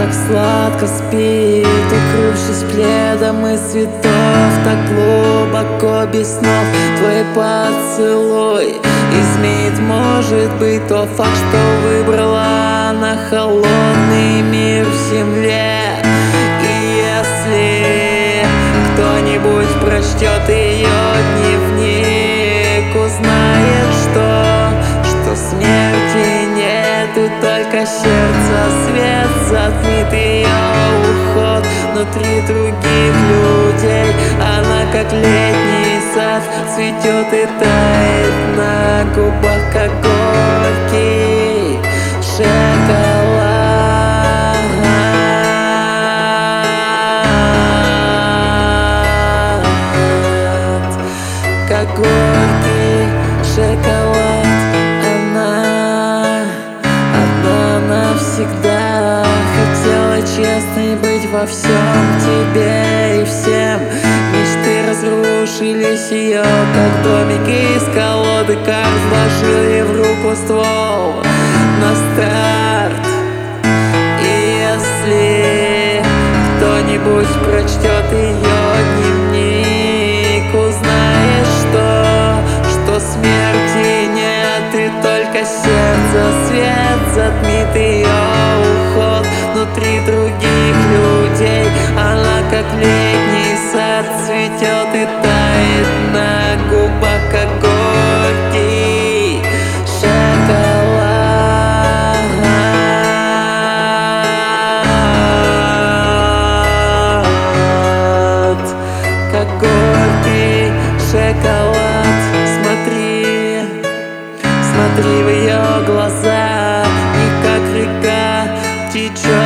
так сладко спит, укрывшись пледом из цветов, так глубоко без снов. Твой поцелуй изменит, может быть, тот факт, что выбрала на холодный мир в земле. И если кто-нибудь прочтет ее дневник, узнает, что смерти нет, и только сердце свет затмит ее уход. Внутри других людей она, как летний сад, цветет и тает на губах, как горький шоколад, как горький шоколад. Она одна навсегда хотела честной быть во всем, тебе и всем. Мечты разрушились ее, как домики из колоды карт, вложили в руку ствол на старт. И если кто-нибудь прочтет ее дневник, узнает, что смерти нет, и только сердце свет затмит ее уход. Внутри других людей она, как летний сад, цветет и тает на губах, как горький шоколад, как горький шоколад. Смотри в ее глаза, и как река течет